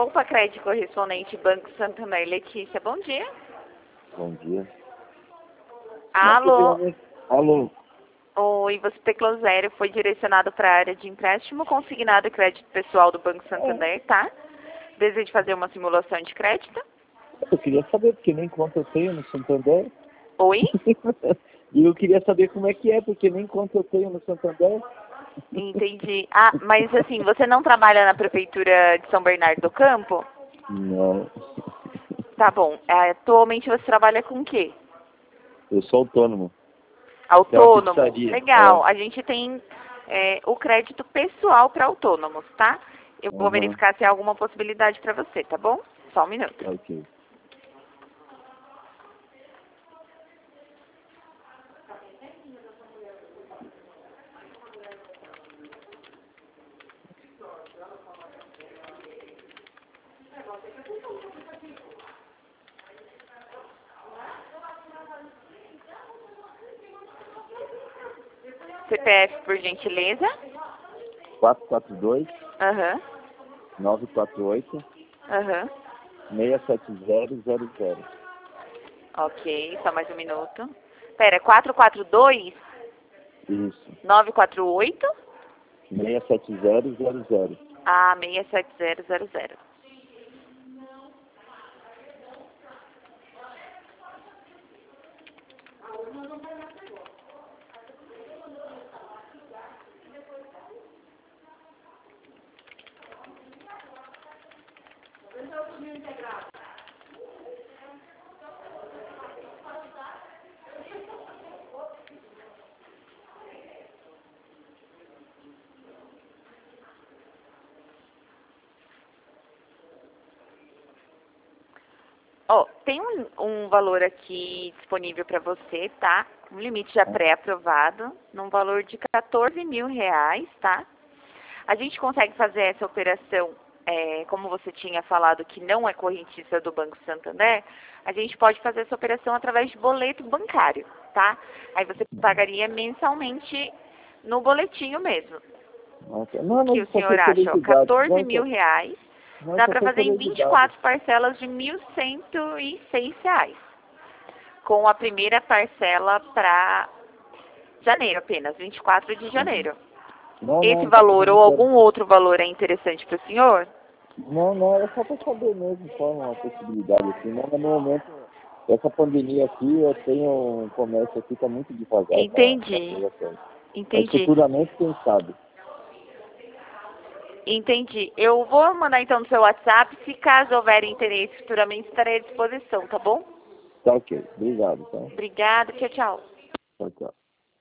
Poupa Crédito Correspondente Banco Santander. Letícia, bom dia. Bom dia. Alô? Alô? Oi, você teclou 0, foi direcionado para a área de empréstimo consignado e crédito pessoal do Banco Santander, tá? Deseja fazer uma simulação de crédito? Eu queria saber, porque nem conta eu tenho no Santander. Oi? E eu queria saber como é que é, porque nem conta eu tenho no Santander. Entendi. Ah, mas assim, você não trabalha na Prefeitura de São Bernardo do Campo? Não. Tá bom. Atualmente você trabalha com o quê? Eu sou autônomo. Autônomo. Tem uma pizzaria. Legal. A gente tem o crédito pessoal para autônomos, tá? Eu vou Aham. verificar se há alguma possibilidade para você, tá bom? Só um minuto. Ok. CPF, por gentileza. 442 Aham. 948 Aham. 67000. Ok, só mais um minuto. Pera, 442 Isso. 948? 67000. Ah, 67000. Ó, tem um valor aqui disponível para você, tá? Um limite já pré-aprovado, num valor de R$ 14.000, tá? A gente consegue fazer essa operação, como você tinha falado, que não é correntista do Banco Santander, a gente pode fazer essa operação através de boleto bancário, tá? Aí você pagaria mensalmente no boletinho mesmo. Não, O que não, o só senhor foi acha? Ó, curiosidade. R$ 14.000. Não, Dá só para foi fazer em curiosidade. 24 parcelas de R$ 1.106. Com a primeira parcela para janeiro apenas, 24 de janeiro. Esse Não, tá valor ou fazendo sério. algum outro valor é interessante para o senhor? Não, é só para saber mesmo, só uma possibilidade assim. Não, mas no momento, essa pandemia aqui, eu tenho um comércio aqui, tá muito devagar na Entendi. aprovação. Mas Entendi. futuramente, quem sabe? Entendi. Eu vou mandar então no seu WhatsApp. Se caso houver interesse futuramente, estarei à disposição, tá bom? Tá ok. Obrigado, tá? Obrigada. Tchau, tchau. Tchau, tchau.